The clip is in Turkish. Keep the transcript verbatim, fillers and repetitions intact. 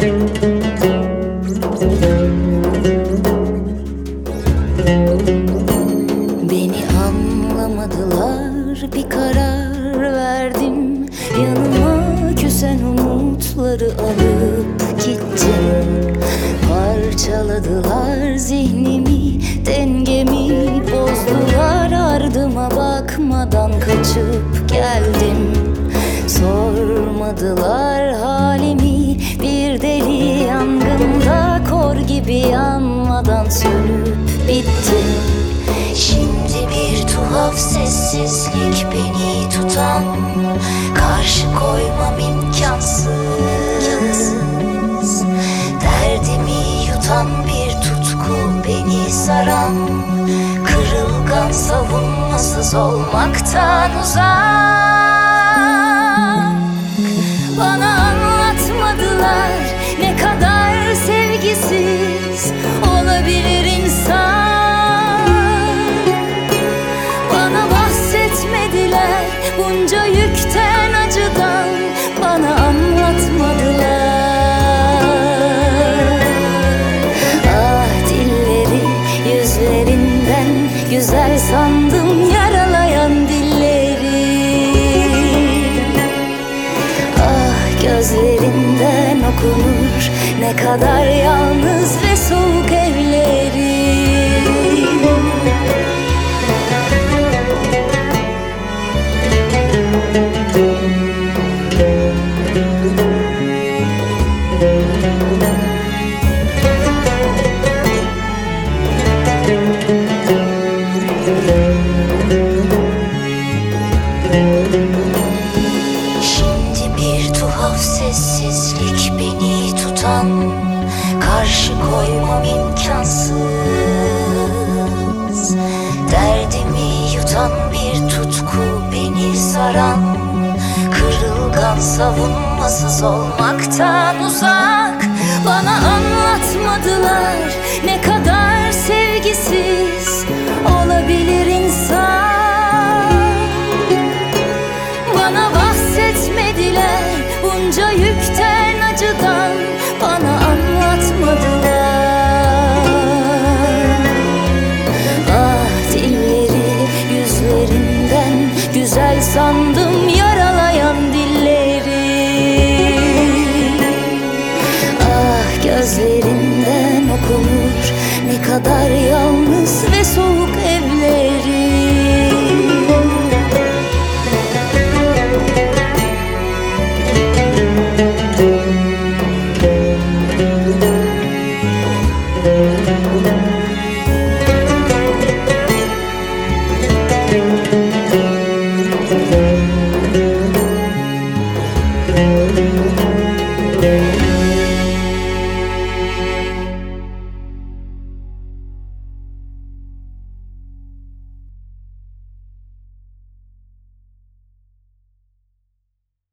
Beni anlamadılar, bir karar verdim. Yanıma küsen umutları alıp gittim. Parçaladılar zihnimi, dengemi bozdular. Ardıma bakmadan kaçıp geldim. Sormadılar halimi, bir deli yangında kor gibi yanmadan sönüp bittim. Şimdi bir tuhaf sessizlik beni tutan, karşı koymam imkansız. Derdimi yutan bir tutku beni saran, kırılgan savunmasız olmaktan uzak. Bana anlatmadılar ne kadar sevgisiz olabilir insan. Bana bahsetmediler bunca yükten, acıdan. Bana anlatmadılar. Ah, dilleri yüzlerinden güzel sandım, yaralayan dilleri. Ah, gözlerinden okunur ne kadar yalnız ve soğuk evleri. Şimdi bir tuhaf sessizlik beni tutan, karşı koymam imkansız. Derdimi yutan bir tutku beni saran, kırılgan savunmasız olmaktan uzak. Bana anlatmadılar ne kadar sevgisiz olabilir insan. Bana bahsetmediler bunca yükten, acıdan. Bana anlatmadılar. Ah, dilleri yüzlerinden güzel sandım, yaralayan dilleri. Ah, gözlerinden okunur ne kadar yalnız ve soğuk